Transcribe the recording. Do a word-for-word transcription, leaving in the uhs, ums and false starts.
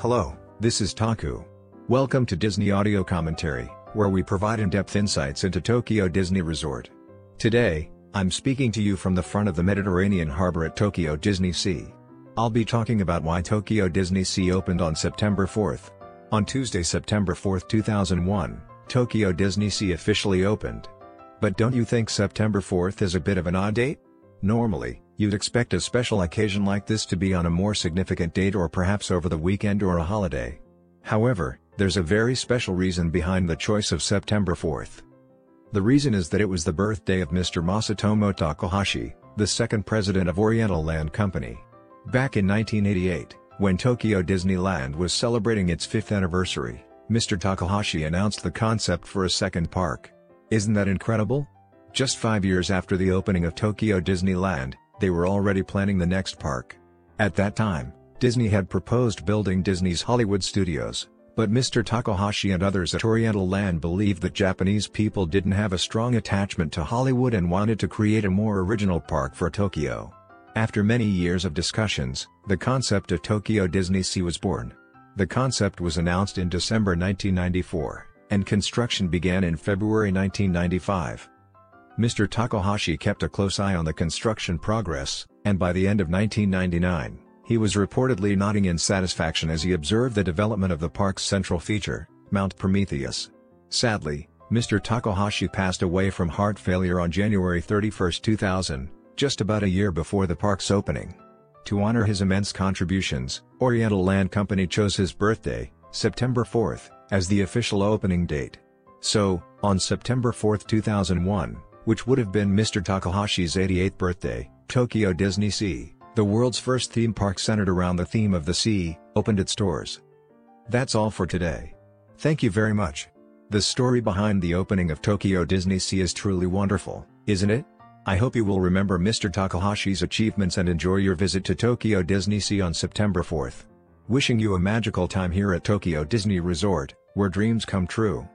Hello, this is Taku. Welcome to Disney Audio Commentary, where we provide in-depth insights into Tokyo Disney Resort. Today, I'm speaking to you from the front of the Mediterranean harbor at Tokyo Disney Sea. I'll be talking about why Tokyo Disney Sea opened on September fourth. On Tuesday, September fourth, two thousand one, Tokyo Disney Sea officially opened. But don't you think September fourth is a bit of an odd date? Normally, you'd expect a special occasion like this to be on a more significant date or perhaps over the weekend or a holiday. However, there's a very special reason behind the choice of September fourth. The reason is that it was the birthday of Mister Masatomo Takahashi, the second president of Oriental Land Company. Back in nineteen eighty-eight, when Tokyo Disneyland was celebrating its fifth anniversary, Mister Takahashi announced the concept for a second park. Isn't that incredible? Just five years after the opening of Tokyo Disneyland, they were already planning the next park. At that time, Disney had proposed building Disney's Hollywood Studios, but Mister Takahashi and others at Oriental Land believed that Japanese people didn't have a strong attachment to Hollywood and wanted to create a more original park for Tokyo. After many years of discussions, the concept of Tokyo Disney Sea was born. The concept was announced in December nineteen ninety-four, and construction began in February nineteen ninety-five. Mister Takahashi kept a close eye on the construction progress, and by the end of nineteen ninety-nine, he was reportedly nodding in satisfaction as he observed the development of the park's central feature, Mount Prometheus. Sadly, Mister Takahashi passed away from heart failure on January thirty-first, two thousand, just about a year before the park's opening. To honor his immense contributions, Oriental Land Company chose his birthday, September fourth, as the official opening date. So, on September fourth, two thousand one, which would have been Mister Takahashi's eighty-eighth birthday, Tokyo Disney Sea, the world's first theme park centered around the theme of the sea, opened its doors. That's all for today. Thank you very much. The story behind the opening of Tokyo Disney Sea is truly wonderful, isn't it? I hope you will remember Mister Takahashi's achievements and enjoy your visit to Tokyo Disney Sea on September fourth. Wishing you a magical time here at Tokyo Disney Resort, where dreams come true.